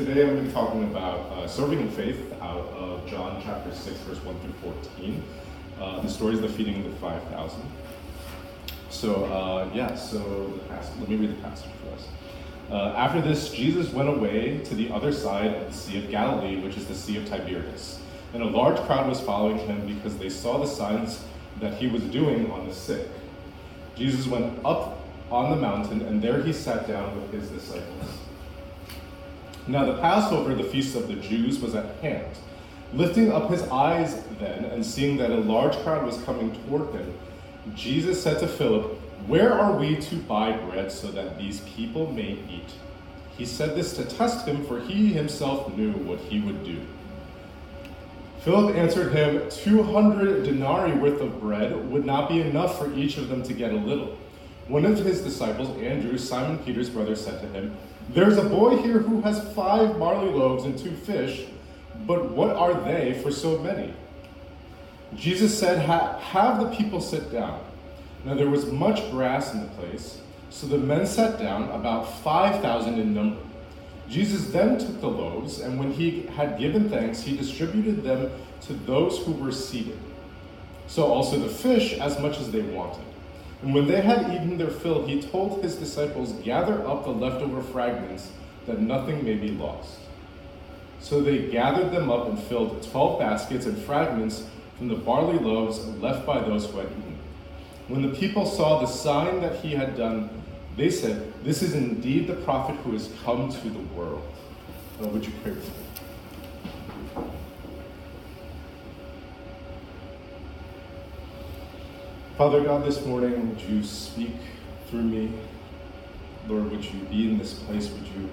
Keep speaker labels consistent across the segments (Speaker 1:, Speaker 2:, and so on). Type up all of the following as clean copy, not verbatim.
Speaker 1: Today I'm going to be talking about serving in faith out of John chapter 6, verse 1 through 14. The story is the feeding of the 5,000. Let me read the passage for us. After this, Jesus went away to the other side of the Sea of Galilee, which is the Sea of Tiberias. And a large crowd was following him because they saw the signs that he was doing on the sick. Jesus went up on the mountain, and there he sat down with his disciples. Now the Passover, the feast of the Jews, was at hand. Lifting up his eyes then, and seeing that a large crowd was coming toward him, Jesus said to Philip, "Where are we to buy bread so that these people may eat?" He said this to test him, for he himself knew what he would do. Philip answered him, 200 denarii worth of bread would not be enough for each of them to get a little. One of his disciples, Andrew, Simon Peter's brother, said to him, "There's a boy here who has 5 barley loaves and 2 fish, but what are they for so many?" Jesus said, "Have the people sit down." Now there was much grass in the place, so the men sat down, about 5,000 in number. Jesus then took the loaves, and when he had given thanks, he distributed them to those who were seated. So also the fish, as much as they wanted. And when they had eaten their fill, he told his disciples, "Gather up the leftover fragments, that nothing may be lost." So they gathered them up and filled 12 baskets and fragments from the barley loaves left by those who had eaten. When the people saw the sign that he had done, they said, "This is indeed the prophet who has come to the world." Would you pray with me? Father God, this morning, would you speak through me? Lord, would you be in this place? Would you,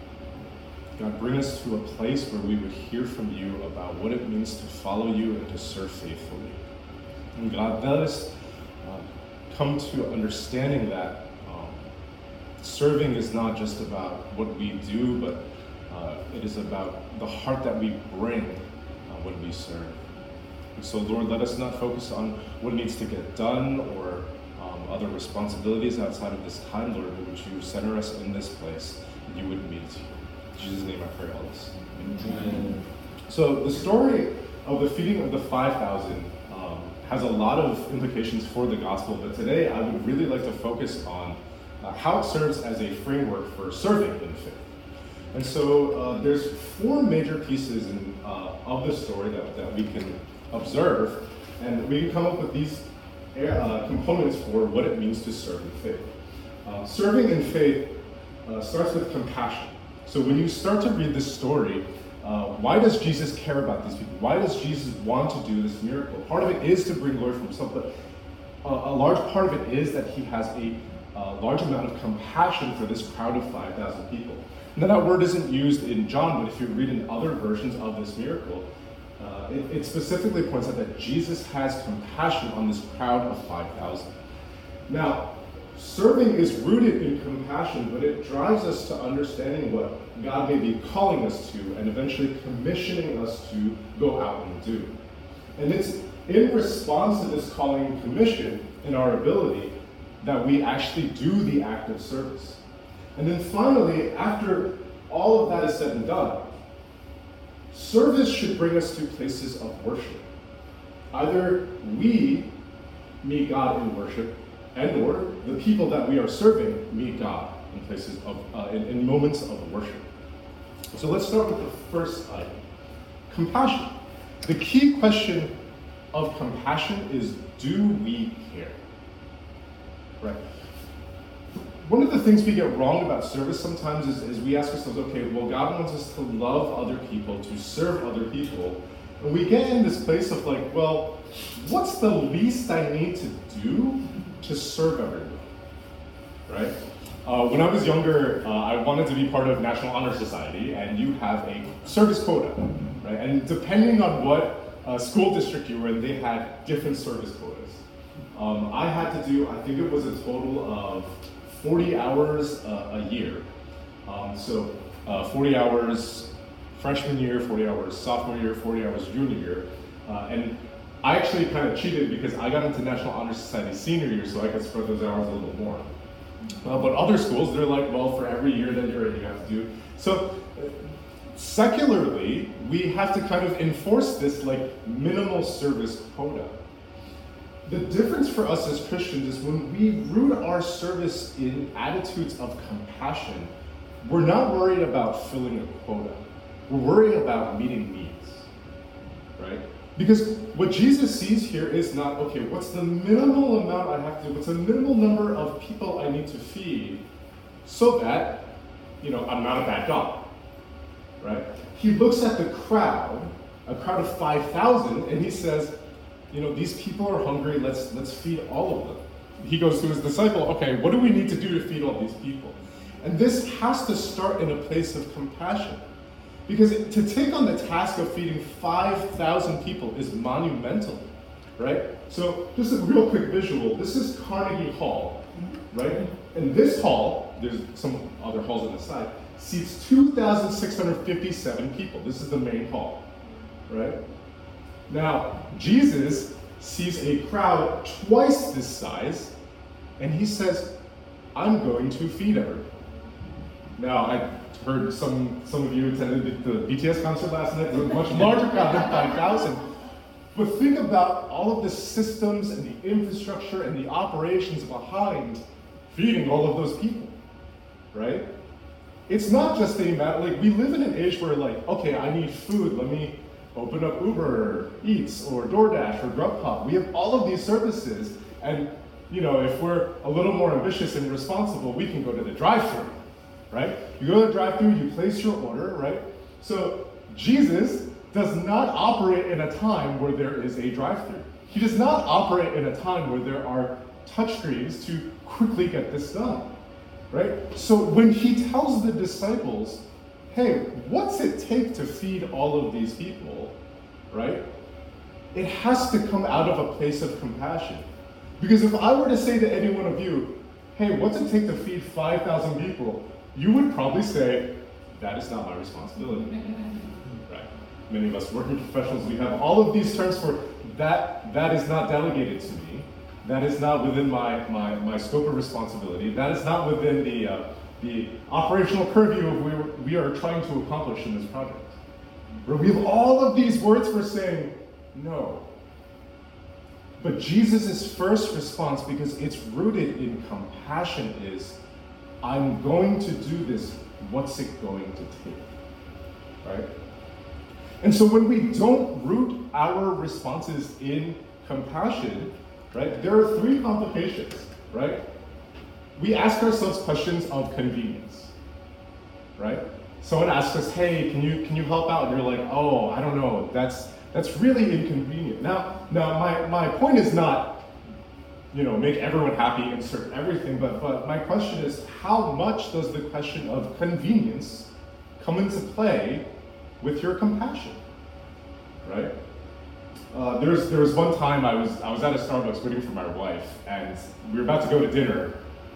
Speaker 1: God, bring us to a place where we would hear from you about what it means to follow you and to serve faithfully. And God, let us come to understanding that serving is not just about what we do, but it is about the heart that we bring when we serve. And so, Lord, let us not focus on what needs to get done or other responsibilities outside of this time, Lord, but would you center us in this place that you would meet us here. In Jesus' name I pray all this. Amen. So the story of the feeding of the 5,000 has a lot of implications for the gospel, but today I would really like to focus on how it serves as a framework for serving in faith. And so there's 4 major pieces of the story that we can observe, and we can come up with these components for what it means to serve in faith. Serving in faith starts with compassion. So when you start to read this story, why does Jesus care about these people? Why does Jesus want to do this miracle? Part of it is to bring glory for himself, but a large part of it is that he has a large amount of compassion for this crowd of 5,000 people. Now that word isn't used in John, but if you read in other versions of this miracle, it specifically points out that Jesus has compassion on this crowd of 5,000. Now, serving is rooted in compassion, but it drives us to understanding what God may be calling us to and eventually commissioning us to go out and do. And it's in response to this calling and commission in our ability that we actually do the act of service. And then finally, after all of that is said and done, service should bring us to places of worship. Either we meet God in worship, and or the people that we are serving meet God in places of in moments of worship. So let's start with the first item, compassion. The key question of compassion is, do we care? Right. One of the things we get wrong about service sometimes is we ask ourselves, okay, well, God wants us to love other people, to serve other people. And we get in this place of like, well, what's the least I need to do to serve everyone, right? When I was younger, I wanted to be part of National Honor Society, and you have a service quota, right? And depending on what school district you were in, they had different service quotas. I had to do, I think it was a total of 40 hours a year. 40 hours freshman year, 40 hours sophomore year, 40 hours junior year. And I actually kind of cheated because I got into National Honor Society senior year, so I could spread those hours a little more. But other schools, they're like, well, for every year that you're in, you have to do. So Secularly, we have to kind of enforce this like minimal service quota. The difference for us as Christians is when we root our service in attitudes of compassion, we're not worried about filling a quota. We're worried about meeting needs, right? Because what Jesus sees here is not, okay, what's the minimal amount I have to, what's the minimal number of people I need to feed so that, I'm not a bad God, right? He looks at the crowd, a crowd of 5,000, and he says, these people are hungry, let's feed all of them. He goes to his disciple, okay, what do we need to do to feed all these people? And this has to start in a place of compassion. Because to take on the task of feeding 5,000 people is monumental, right? So just a real quick visual. This is Carnegie Hall, right? And this hall, there's some other halls on the side, seats 2,657 people. This is the main hall, right? Now, Jesus sees a crowd twice this size, and he says, I'm going to feed everybody. Now, I heard some of you attended the BTS concert last night. It was a much larger crowd than 5,000. But think about all of the systems and the infrastructure and the operations behind feeding all of those people, right? It's not just a matter, we live in an age where okay, I need food, let me open up Uber Eats or DoorDash or Grubhub. We have all of these services, and if we're a little more ambitious and responsible, we can go to the drive-thru, right? You go to the drive-thru, you place your order, right? So Jesus does not operate in a time where there is a drive-thru. He does not operate in a time where there are touchscreens to quickly get this done, right? So when he tells the disciples, hey, what's it take to feed all of these people, right? It has to come out of a place of compassion. Because if I were to say to any one of you, hey, what's it take to feed 5,000 people? You would probably say, that is not my responsibility, right? Many of us working professionals, we have all of these terms for that is not delegated to me. That is not within my scope of responsibility. That is not within the operational purview of what we are trying to accomplish in this project. Where we have all of these words for saying no. But Jesus' first response, because it's rooted in compassion, is, I'm going to do this, what's it going to take? Right? And so when we don't root our responses in compassion, right, there are three complications, right? We ask ourselves questions of convenience, right? Someone asks us, hey, can you help out? And you're like, oh, I don't know, that's really inconvenient. Now my point is not, make everyone happy, insert everything, but my question is, how much does the question of convenience come into play with your compassion, right? There was one time I was at a Starbucks waiting for my wife, and we were about to go to dinner.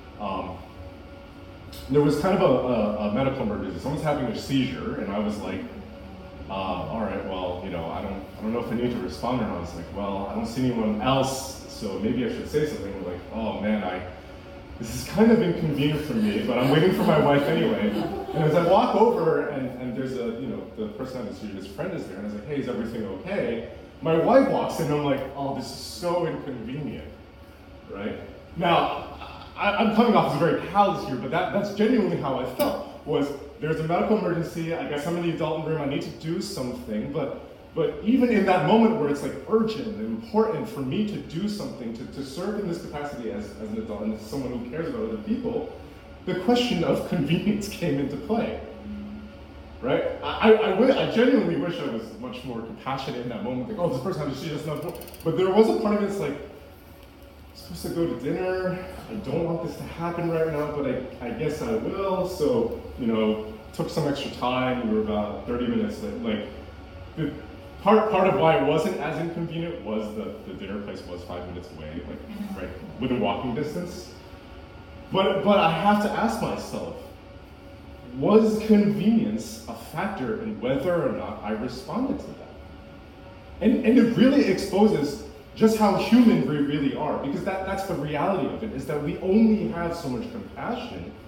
Speaker 1: There was kind of a medical emergency. Someone's having a seizure, and I was like, all right, well, I don't know if I need to respond or not. I was like, well, I don't see anyone else, so maybe I should say something. We're like, oh man, this is kind of inconvenient for me, but I'm waiting for my wife anyway. And as I walk over, and there's the person having the seizure, his friend is there, and I was like, hey, is everything okay? My wife walks in, and I'm like, oh, this is so inconvenient, right? Now, I'm coming off as very callous here, but that's genuinely how I felt, was there's a medical emergency, I guess I'm in the adult room, I need to do something, but even in that moment where it's urgent and important for me to do something, to serve in this capacity as an adult and as someone who cares about other people, the question of convenience came into play, right? I genuinely wish I was much more compassionate in that moment, oh, this person has to see this, but there was a part of it that's I'm supposed to go to dinner, I don't want this to happen right now, but I guess I will, so, took some extra time, we were about 30 minutes late. Part of why it wasn't as inconvenient was the dinner place was 5 minutes away, right within walking distance. But I have to ask myself, was convenience a factor in whether or not I responded to that? And it really exposes just how human we really are, because that's the reality of it, is that we only have so much compassion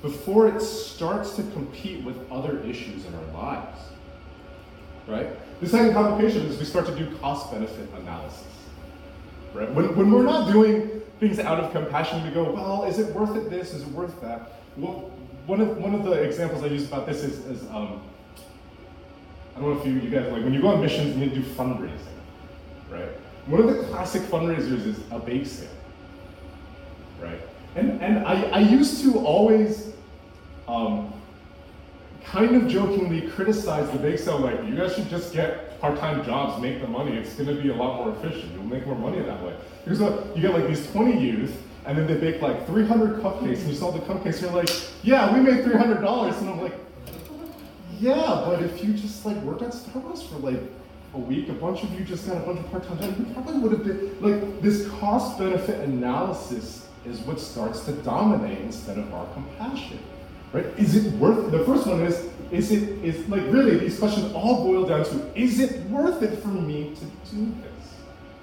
Speaker 1: before it starts to compete with other issues in our lives, right? The second complication is we start to do cost-benefit analysis, right? When we're not doing things out of compassion, we go, well, is it worth it this? Is it worth that? Well, one of the examples I use about this is I don't know if you guys, like when you go on missions, you need to do fundraising, right? One of the classic fundraisers is a bake sale, right? And I used to always kind of jokingly criticize the bake sale, like, you guys should just get part-time jobs, make the money, it's gonna be a lot more efficient, you'll make more money that way. Because you get like these 20 youth, and then they bake like 300 cupcakes, and you sell the cupcakes, and you're like, yeah, we made $300, and I'm like, yeah, but if you just like worked at Starbucks for like a week, a bunch of you just got a bunch of part-time jobs, you probably would have been, like, this cost-benefit analysis is what starts to dominate instead of our compassion, right? Is it worth it? The first one is like really these questions all boil down to, is it worth it for me to do this,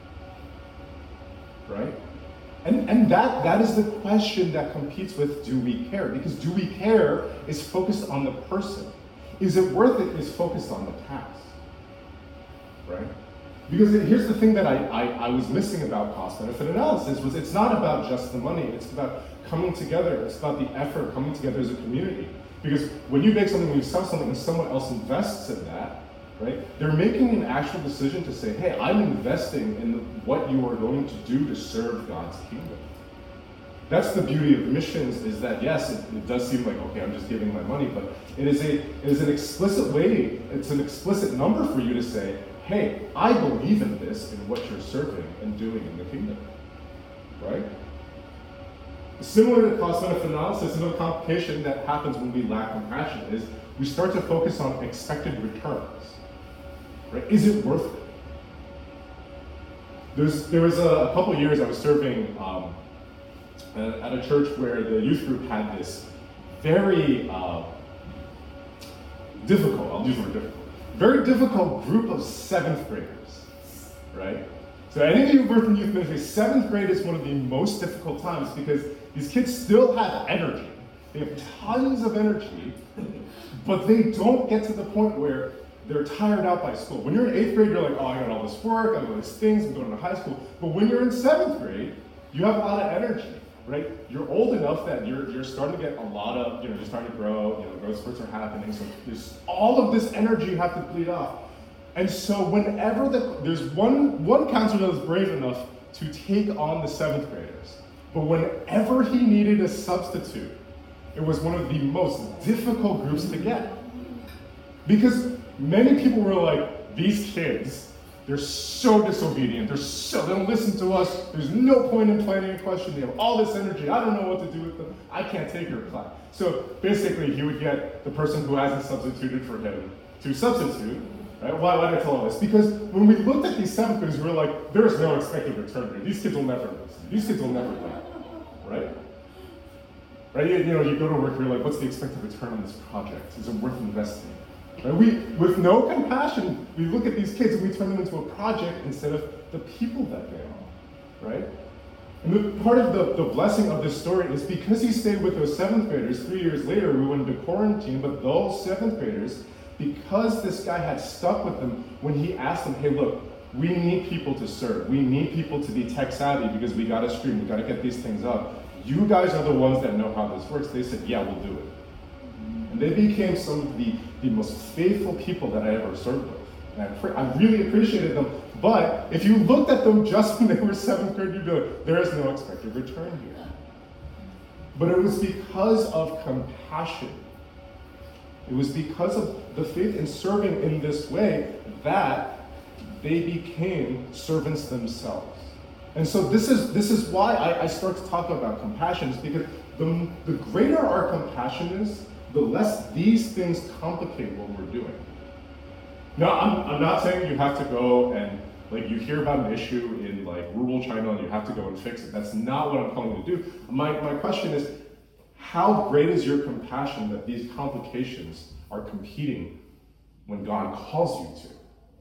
Speaker 1: right? And that is the question that competes with do we care? Because do we care is focused on the person. Is it worth it is focused on the task, right? Because here's the thing that I was missing about cost-benefit analysis was it's not about just the money, it's about coming together, it's about the effort, coming together as a community. Because when you make something, when you sell something and someone else invests in that, right, they're making an actual decision to say, hey, I'm investing in what you are going to do to serve God's kingdom. That's the beauty of missions, is that yes, it does seem like, okay, I'm just giving my money, but it is an explicit way, it's an explicit number for you to say, hey, I believe in this, in what you're serving and doing in the kingdom, right? Similar to cost-benefit analysis, another complication that happens when we lack compassion is we start to focus on expected returns, right? Is it worth it? There was a couple of years I was serving at a church where the youth group had this very difficult, I'll use the word difficult, very difficult group of 7th graders, right? So any of you who've worked in youth ministry, 7th grade is one of the most difficult times because these kids still have energy. They have tons of energy, but they don't get to the point where they're tired out by school. When you're in 8th grade, you're like, oh, I got all this work, I got all these things, I'm going to high school. But when you're in 7th grade, you have a lot of energy, right? You're old enough that you're starting to get a lot of, you're starting to grow, growth spurts are happening, so there's all of this energy you have to bleed off. And so whenever there's one counselor that was brave enough to take on the 7th graders, but whenever he needed a substitute, it was one of the most difficult groups to get. Because many people were like, these kids, they're so disobedient, they don't listen to us, there's no point in planning a question, they have all this energy, I don't know what to do with them, I can't take your class. So basically he would get the person who hasn't substituted for him to substitute, right? Why did I tell all this? Because when we looked at these 7th graders, we were like, there is no expected return here, these kids will never listen, these kids will never learn, right? Right? You go to work, you're like, what's the expected return on this project? Is it worth investing? Right? With no compassion, we look at these kids and we turn them into a project instead of the people that they are, right? And part of the blessing of this story is because he stayed with those 7th graders, 3 years later we went into quarantine, but those 7th graders, because this guy had stuck with them when he asked them, hey, look, we need people to serve. We need people to be tech savvy because we got to stream, we got to get these things up. You guys are the ones that know how this works. They said, yeah, we'll do it. And they became some of the most faithful people that I ever served with. And I really appreciated them. But if you looked at them just when they were 7th grade, you'd be like, there is no expected return here. But it was because of compassion. It was because of the faith in serving in this way that they became servants themselves. And so this is why I start to talk about compassion, is because the greater our compassion is, the less these things complicate what we're doing. Now, I'm not saying you have to go and, like, you hear about an issue in, like, rural China and you have to go and fix it. That's not what I'm calling you to do. My question is, how great is your compassion that these complications are competing when God calls you to,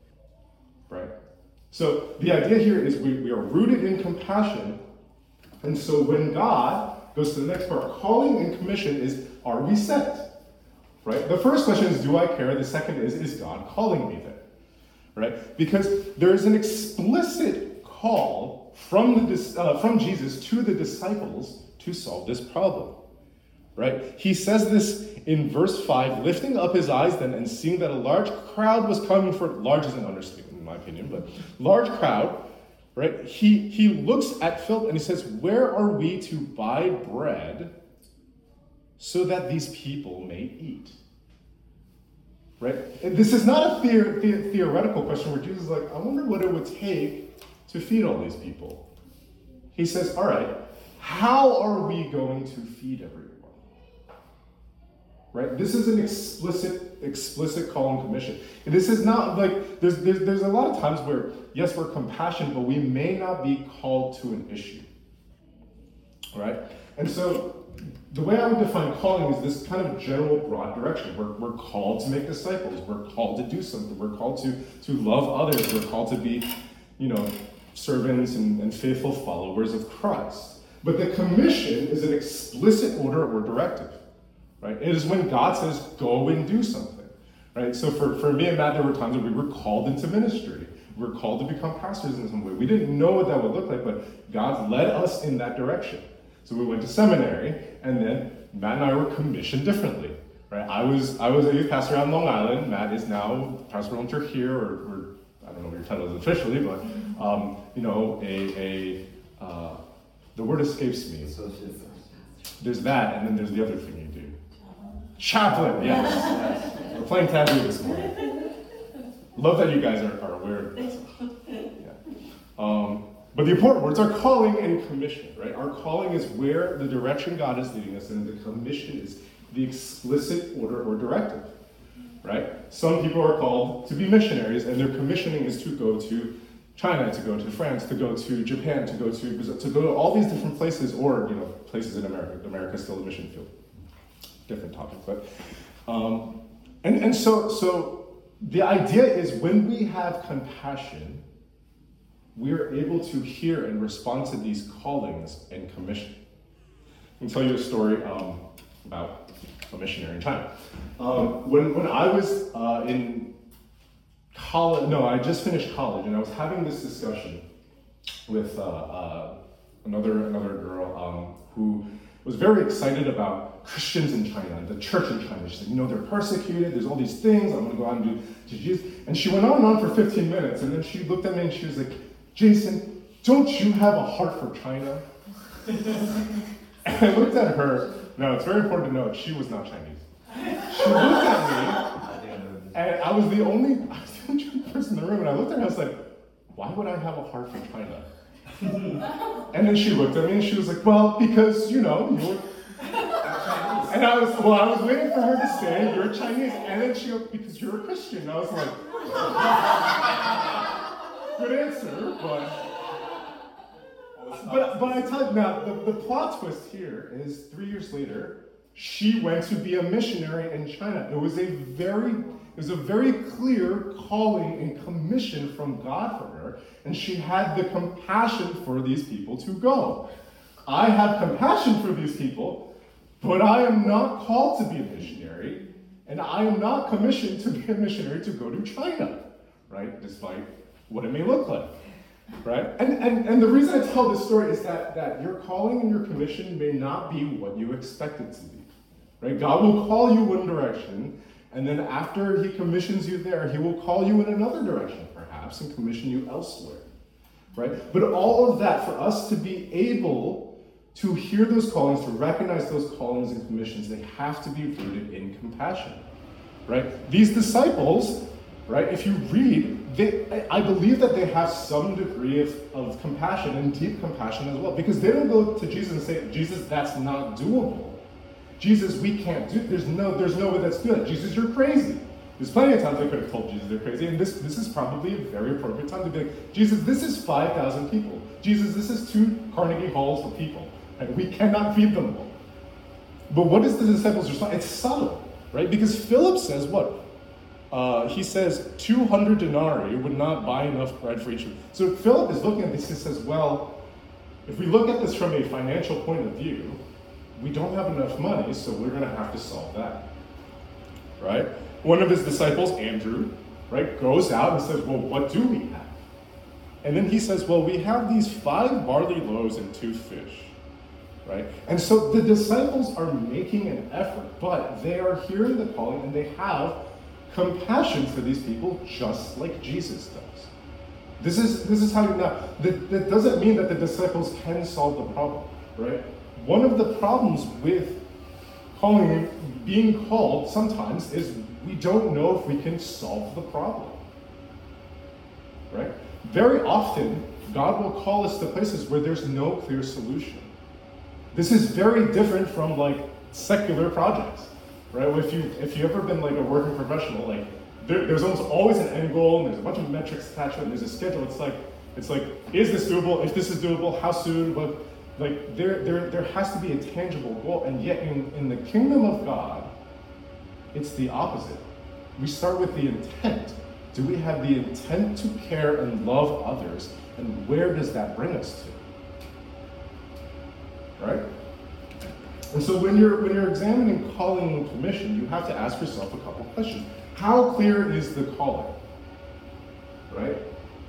Speaker 1: right? So the idea here is we are rooted in compassion, and so when God goes to the next part. Calling and commission is, are we sent? Right? The first question is, do I care? The second is God calling me there? Right? Because there is an explicit call from Jesus to the disciples to solve this problem. Right? He says this in verse 5, lifting up his eyes then and seeing that a large crowd was coming for, large is an understatement in my opinion, but large crowd, right? He looks at Philip and he says, where are we to buy bread so that these people may eat? Right? And this is not a theoretical question where Jesus is like, I wonder what it would take to feed all these people. He says, all right, how are we going to feed everyone? Right? This is an explicit call and commission. And this is not like, there's a lot of times where, yes, we're compassionate, but we may not be called to an issue. Right? And so the way I would define calling is this kind of general broad direction. We're called to make disciples. We're called to do something. We're called to love others. We're called to be, servants and faithful followers of Christ. But the commission is an explicit order or directive. Right? It is when God says, go and do something. Right? So for me and Matt, there were times that we were called into ministry. We were called to become pastors in some way. We didn't know what that would look like, but God led us in that direction. So we went to seminary, and then Matt and I were commissioned differently. Right? I was a youth pastor on Long Island. Matt is now pastor volunteer here, or I don't know what your title is officially, but the word escapes me. There's that, and then there's the other thing you do. Chaplain, yes. We're playing taboo this morning. Love that you guys are aware of this. Yeah. But the important words are calling and commission, right? Our calling is where the direction God is leading us, and the commission is the explicit order or directive, right? Some people are called to be missionaries, and their commissioning is to go to China, to go to France, to go to Japan, to go to Brazil, to go to all these different places, or places in America. America is still a mission field. Different topic, but so the idea is when we have compassion, we are able to hear and respond to these callings and commission. I can tell you a story about a missionary in China. When I was in college, I just finished college, and I was having this discussion with another girl who was very excited about Christians in China and the church in China. She said, they're persecuted, there's all these things, I'm going to go out and do Jesus. And she went on and on for 15 minutes, and then she looked at me and she was like, Jason, don't you have a heart for China? And I looked at her. Now, it's very important to note, she was not Chinese. She looked at me, and I was the only person in the room, and I looked at her and I was like, why would I have a heart for China? And then she looked at me and she was like, well, because, you're... And I was waiting for her to say, you're Chinese. And then she goes, because you're a Christian. And I was like, good answer, but I tell you now, the plot twist here is 3 years later, she went to be a missionary in China. It was a very clear calling and commission from God for her, and she had the compassion for these people to go. I have compassion for these people, but I am not called to be a missionary, and I am not commissioned to be a missionary to go to China, right? Despite what it may look like, right? And the reason I tell this story is that your calling and your commission may not be what you expect it to be, right? God will call you one direction, and then after he commissions you there, he will call you in another direction, perhaps, and commission you elsewhere, right? But all of that, for us to be able to hear those callings, to recognize those callings and commissions, they have to be rooted in compassion, right? These disciples, right, if you read, I believe that they have some degree of compassion and deep compassion as well, because they don't go to Jesus and say, Jesus, that's not doable. Jesus, we can't do it. There's no way that's good. Jesus, you're crazy. There's plenty of times I could have told Jesus they're crazy, and this is probably a very appropriate time to be like, Jesus, this is 5,000 people. Jesus, this is 2 Carnegie Halls for people. And we cannot feed them all. But what is the disciples' response? It's subtle, right? Because Philip says what? He says 200 denarii would not buy enough bread for each of them. So Philip is looking at this and says, well, if we look at this from a financial point of view, we don't have enough money, so we're going to have to solve that. Right? One of his disciples, Andrew, right, goes out and says, well, what do we have? And then he says, well, we have these 5 barley loaves and 2 fish. Right? And so the disciples are making an effort, but they are hearing the calling and they have compassion for these people just like Jesus does. This is how you know. That doesn't mean that the disciples can solve the problem, right? One of the problems with being called sometimes is we don't know if we can solve the problem, right? Very often, God will call us to places where there's no clear solution. This is very different from like secular projects, right? If you've ever been like a working professional, like there's almost always an end goal, and there's a bunch of metrics attached to it, and there's a schedule. It's like, is this doable? If this is doable, how soon? But like there has to be a tangible goal, and yet in the kingdom of God, it's the opposite. We start with the intent. Do we have the intent to care and love others, and where does that bring us to? Right? And so when you're examining calling and commission, you have to ask yourself a couple questions. How clear is the calling? Right?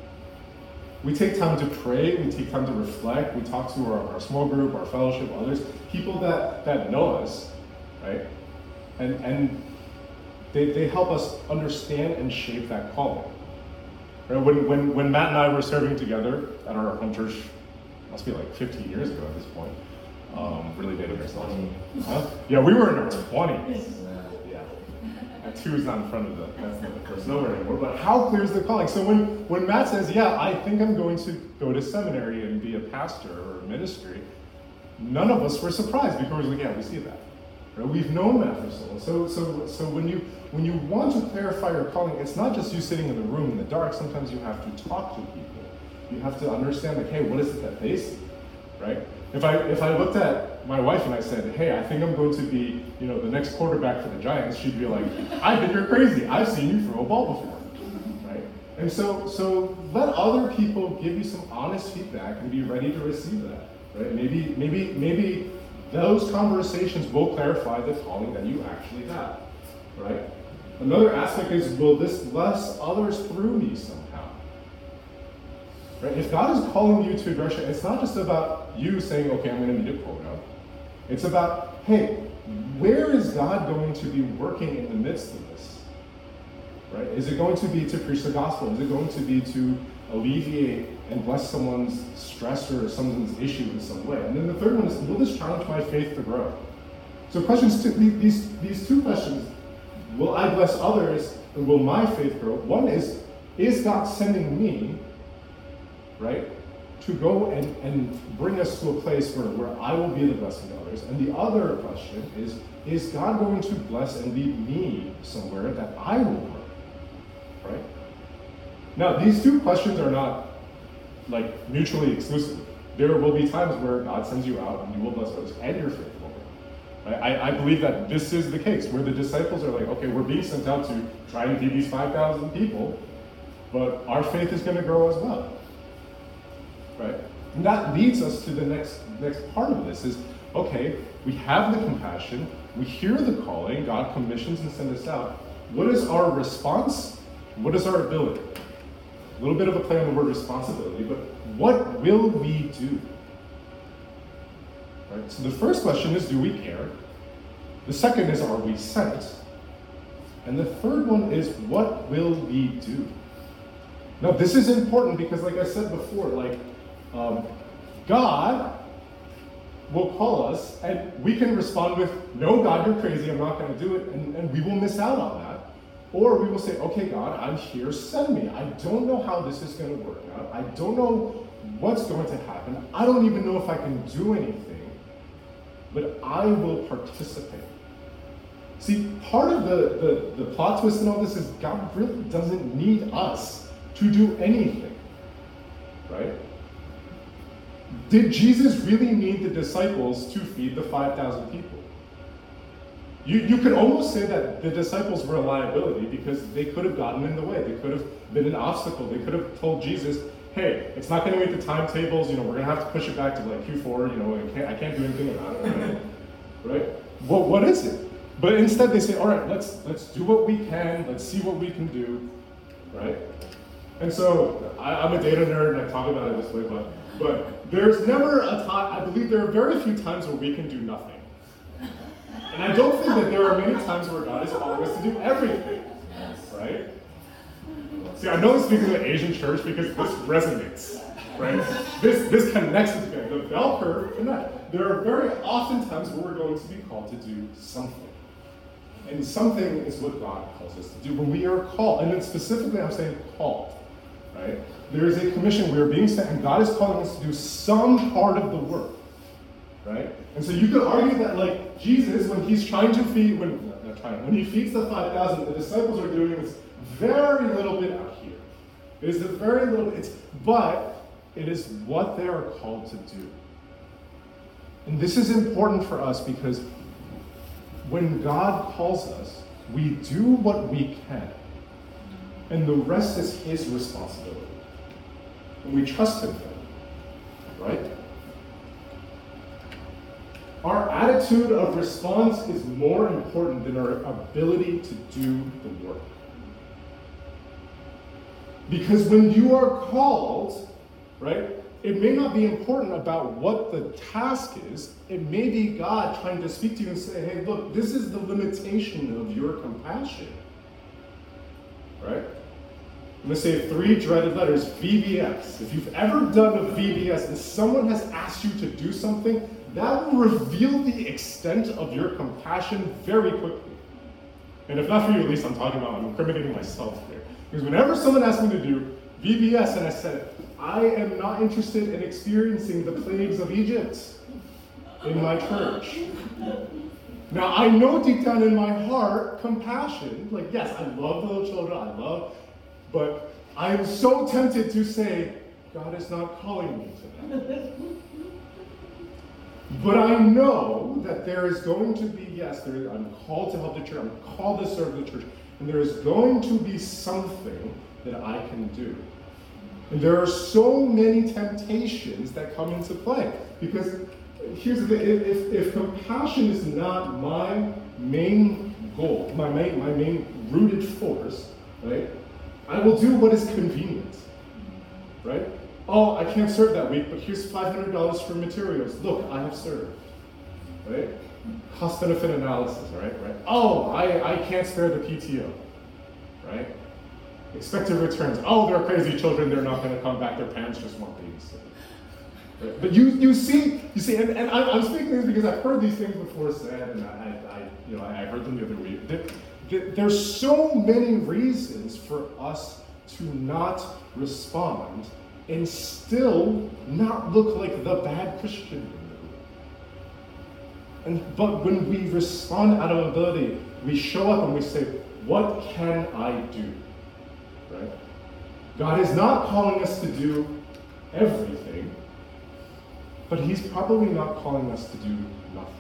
Speaker 1: We take time to pray, we take time to reflect, we talk to our small group, our fellowship, others, people that know us, right? And they help us understand and shape that calling. Right? When Matt and I were serving together at our home church, must be like 15 years ago at this point. Really dating ourselves. Huh? Yeah, we were in our 20s. Yeah. And 2 is not in front of that's not the first number anymore. But how clear is the calling? So when Matt says, yeah, I think I'm going to go to seminary and be a pastor or a ministry, none of us were surprised because we're like, yeah, we see that. Right? We've known that for so long. So when you want to clarify your calling, it's not just you sitting in the room in the dark. Sometimes you have to talk to people. You have to understand, like, hey, what is it that they see, right? If I looked at my wife and I said, hey, I think I'm going to be, the next quarterback for the Giants, she'd be like, I think you're crazy. I've seen you throw a ball before, right? And so let other people give you some honest feedback and be ready to receive that, right? Maybe those conversations will clarify the calling that you actually have, right? Another aspect is, will this bless others through me somehow? Right? If God is calling you to a direction, it's not just about you saying, okay, I'm going to meet a quota. It's about, hey, where is God going to be working in the midst of this? Right? Is it going to be to preach the gospel? Is it going to be to alleviate and bless someone's stress or someone's issue in some way? And then the third one is, will this challenge my faith to grow? So questions two, these 2 questions, will I bless others and will my faith grow? One is God sending me, right, to go and bring us to a place where I will be the blessing to others? And the other question is God going to bless and lead me somewhere that I will grow? Right? Now, these 2 questions are not like mutually exclusive. There will be times where God sends you out and you will bless others and your faith will grow. Right? I believe that this is the case, where the disciples are like, okay, we're being sent out to try and feed these 5,000 people, but our faith is going to grow as well. Right? And that leads us to the next part of this is, okay, we have the compassion, we hear the calling, God commissions and sends us out. What is our response? What is our ability? A little bit of a play on the word responsibility, but what will we do? Right? So the first question is, do we care? The second is, are we sent? And the third one is, what will we do? Now this is important because, like I said before, God will call us and we can respond with, no, God, you're crazy, I'm not going to do it, and we will miss out on that. Or we will say, okay, God, I'm here, send me. I don't know how this is going to work out. I don't know what's going to happen. I don't even know if I can do anything, but I will participate. See, part of the plot twist in all this is God really doesn't need us to do anything, right? Did Jesus really need the disciples to feed the 5,000 people? You could almost say that the disciples were a liability because they could have gotten in the way. They could have been an obstacle. They could have told Jesus, hey, it's not going to meet the timetables. We're going to have to push it back to like Q4. I can't do anything about it. Right? right? What is it? But instead they say, all right, let's do what we can, let's see what we can do, right? And so I'm a data nerd and I talk about it this way, but there's never a time, I believe there are very few times where we can do nothing. And I don't think that there are many times where God is calling us to do everything, right? See, I know I'm speaking to the Asian church because this resonates, right? This connects with me. The bell curve connects. There are very often times where we're going to be called to do something. And something is what God calls us to do. When we are called, and then specifically I'm saying called, right? There is a commission we are being sent, and God is calling us to do some part of the work, right? And so you could argue that, like, Jesus, when he's trying to feed, when he feeds the 5,000, the disciples are doing this very little bit out here. It is a very little, but it is what they are called to do. And this is important for us because when God calls us, we do what we can. And the rest is his responsibility. And we trust him for that, right? Our attitude of response is more important than our ability to do the work. Because when you are called, right, it may not be important about what the task is. It may be God trying to speak to you and say, hey, look, this is the limitation of your compassion. Right? I'm going to say 3 dreaded letters, VBS. If you've ever done a VBS and someone has asked you to do something, that will reveal the extent of your compassion very quickly. And if not for you, at least I'm incriminating myself here. Because whenever someone asks me to do VBS and I said, I am not interested in experiencing the plagues of Egypt in my church. Now, I know deep down in my heart, compassion, like, yes, I love the little children, but I am so tempted to say, God is not calling me to that. But I know that there is going to be, I'm called to help the church, I'm called to serve the church, and there is going to be something that I can do. And there are so many temptations that come into play. Because here's the thing, if compassion is not my main goal, my main rooted force, right, I will do what is convenient, right? Oh, I can't serve that week, but here's $500 for materials. Look, I have served, right? Cost-benefit analysis, right? Oh, I can't spare the PTO, right? Expected returns. Oh, they're crazy children. They're not going to come back. Their parents just want babysitting. Right? But you see, and I'm speaking this because I've heard these things before said, and I heard them the other week. There's so many reasons for us to not respond and still not look like the bad Christian. But when we respond out of ability, we show up and we say, what can I do? Right? God is not calling us to do everything, but he's probably not calling us to do nothing.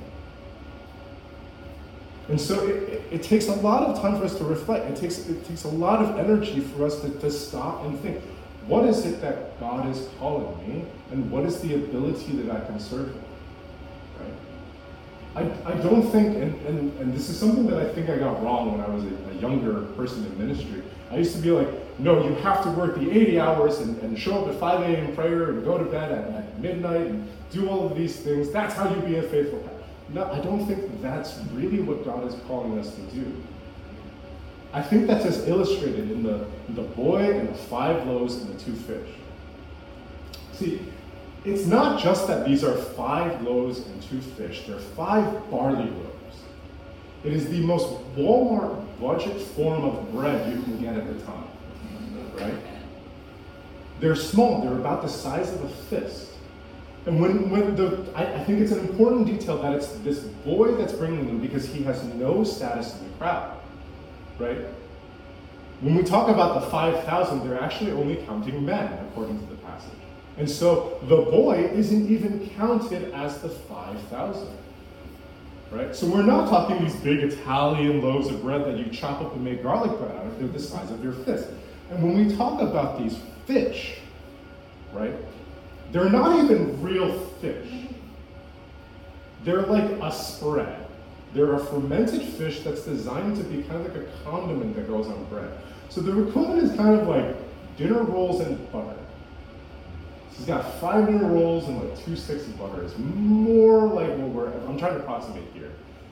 Speaker 1: And so it takes a lot of time for us to reflect. It takes a lot of energy for us to stop and think, what is it that God is calling me, and what is the ability that I can serve him? Right? I don't think, and this is something that I think I got wrong when I was a younger person in ministry. I used to be like, no, you have to work the 80 hours and show up at 5 a.m. prayer and go to bed at midnight and do all of these things. That's how you be a faithful pastor. No, I don't think that's really what God is calling us to do. I think that's as illustrated in the boy and the 5 loaves and the 2 fish. See, it's not just that these are 5 loaves and 2 fish. They're 5 barley loaves. It is the most Walmart budget form of bread you can get at the time, right? They're small. They're about the size of a fist. And I think it's an important detail that it's this boy that's bringing them because he has no status in the crowd, right? When we talk about the 5,000, they're actually only counting men, according to the passage. And so the boy isn't even counted as the 5,000, right? So we're not talking these big Italian loaves of bread that you chop up and make garlic bread out of. They're the size of your fist. And when we talk about these fish, right, they're not even real fish. They're like a spread. They're a fermented fish that's designed to be kind of like a condiment that goes on bread. So the equivalent is kind of like dinner rolls and butter. So he's got 5 dinner rolls and like 2 sticks of butter. It's more like what I'm trying to approximate here.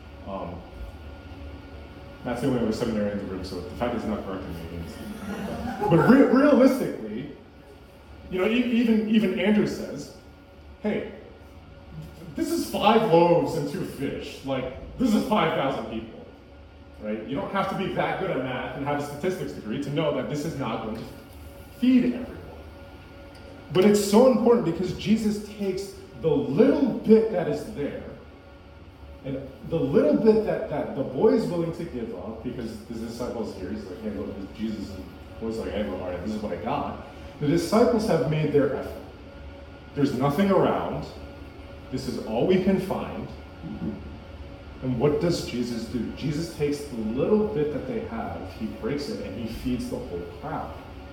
Speaker 1: That's the only other seminary in the room, so the fact is not correcting me. But realistically, even Andrew says, hey, this is 5 loaves and 2 fish. Like, this is 5,000 people, right? You don't have to be that good at math and have a statistics degree to know that this is not going to feed everyone. But it's so important because Jesus takes the little bit that is there and the little bit that the boy is willing to give up, because the disciples here, he's like, hey, look, Jesus was like, hey, all right, this is what I got. The disciples have made their effort. There's nothing around. This is all we can find. And what does Jesus do? Jesus takes the little bit that they have, he breaks it, and he feeds the whole crowd.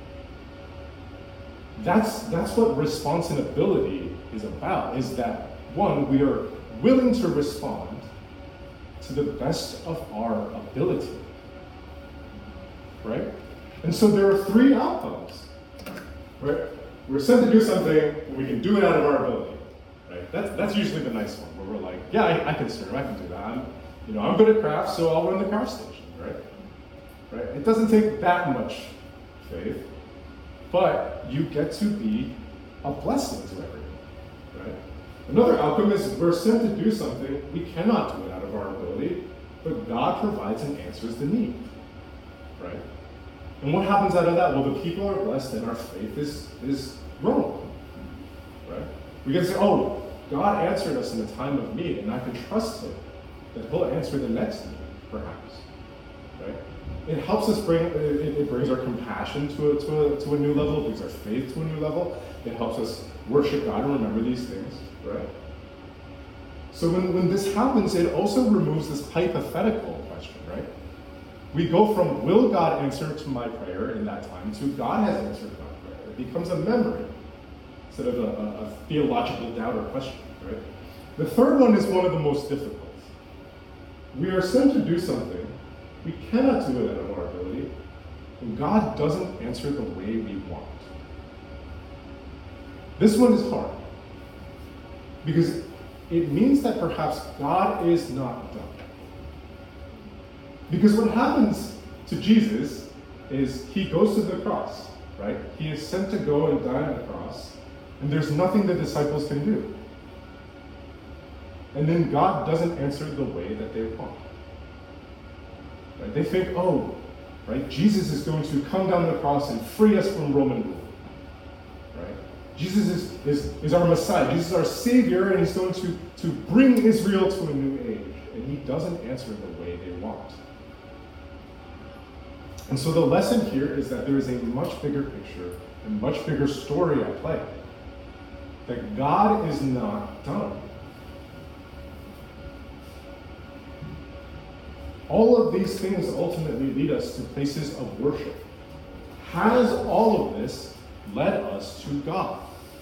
Speaker 1: That's what responsibility is about, is that, one, we are willing to respond to the best of our ability, right? And so there are 3 outcomes, right? We're sent to do something, we can do it out of our ability, right? That's usually the nice one, where we're like, yeah, I can serve, I can do that. I'm good at crafts, so I'll run the craft station, right? It doesn't take that much faith, but you get to be a blessing to everyone, right? Another outcome is we're sent to do something, we cannot do it out of our ability, but God provides and answers the need, right? And what happens out of that? Well, the people are blessed and our faith is grown, right? We get to say, oh, God answered us in the time of need, and I can trust him that he'll answer the next need, perhaps, right? It helps us it brings our compassion to a new level, it brings our faith to a new level. It helps us worship God and remember these things, right? So when this happens, it also removes this hypothetical question, right? We go from, will God answer to my prayer in that time, to God has answered my prayer. It becomes a memory instead of a theological doubt or question, right? The third one is one of the most difficult. We are sent to do something, we cannot do it out of our ability, and God doesn't answer the way we want. This one is hard, because it means that perhaps God is not done. Because what happens to Jesus is he goes to the cross, right? He is sent to go and die on the cross, and there's nothing the disciples can do. And then God doesn't answer the way that they want. Right? They think, oh, right, Jesus is going to come down the cross and free us from Roman rule. Right? Jesus is our Messiah. Jesus is our Savior, and he's going to bring Israel to a new age. And he doesn't answer the way they want. And so the lesson here is that there is a much bigger picture and much bigger story at play. That God is not done. All of these things ultimately lead us to places of worship. Has all of this led us to God?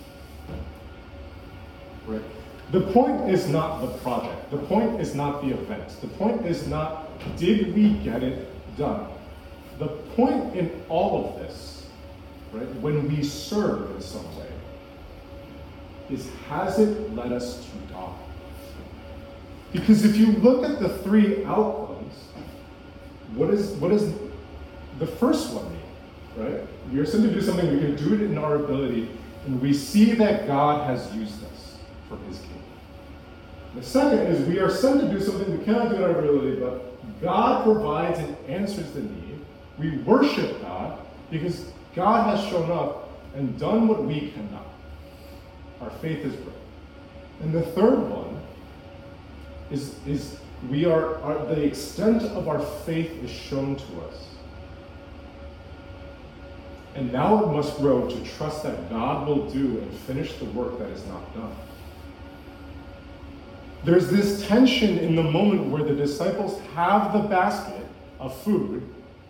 Speaker 1: Right? The point is not the project. The point is not the event. The point is not, did we get it done? The point in all of this, right, when we serve in some way, is has it led us to God? Because if you look at the 3 outcomes, what is the first one mean, right? We are sent to do something, we can do it in our ability, and we see that God has used us for his kingdom. The second is we are sent to do something we cannot do in our ability, but God provides and answers the need. We worship God because God has shown up and done what we cannot. Our faith is great. And the third one is we are the extent of our faith is shown to us. And now it must grow to trust that God will do and finish the work that is not done. There's this tension in the moment where the disciples have the basket of food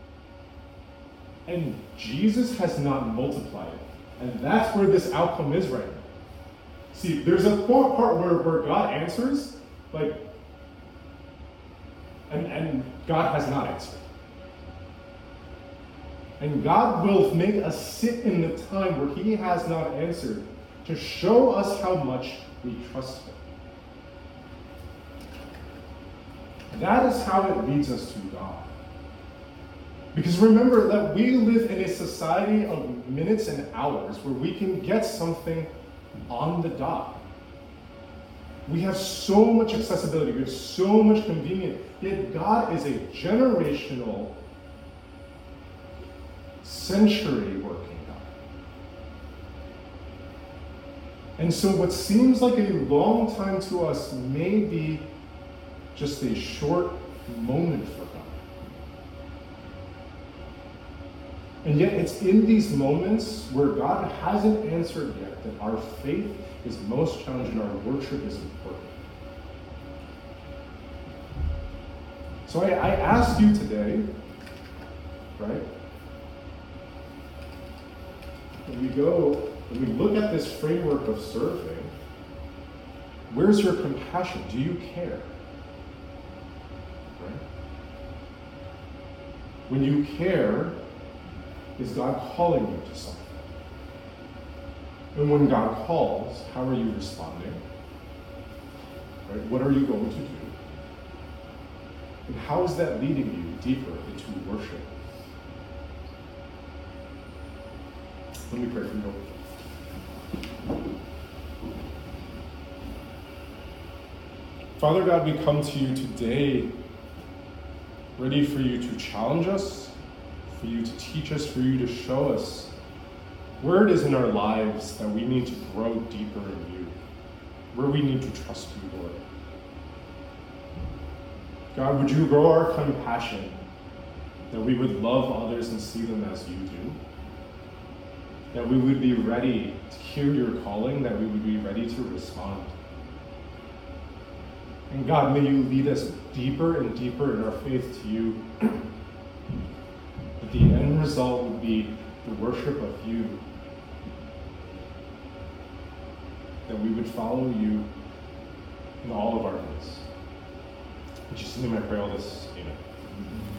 Speaker 1: and Jesus has not multiplied it. And that's where this outcome is right now. See, there's a part where God answers, Like, and God has not answered. And God will make us sit in the time where he has not answered to show us how much we trust him. That is how it leads us to God. Because remember that we live in a society of minutes and hours where we can get something on the dot. We have so much accessibility, we have so much convenience, yet God is a generational, century working God. And so what seems like a long time to us may be just a short moment for God. And yet it's in these moments where God hasn't answered yet that our faith is most challenged and our worship is important. So I ask you today, right? When we look at this framework of serving, where's your compassion? Do you care? Right? When you care, is God calling you to something? And when God calls, how are you responding? Right? What are you going to do? And how is that leading you deeper into worship? Let me pray for you. Father God, we come to you today ready for you to challenge us, for you to teach us, for you to show us where it is in our lives that we need to grow deeper in you, where we need to trust you, Lord. God, would you grow our compassion, that we would love others and see them as you do? That we would be ready to hear your calling, that we would be ready to respond. And God, may you lead us deeper and deeper in our faith to you. That the end result would be the worship of you. That we would follow you in all of our ways. In Jesus' name I pray all this. Amen.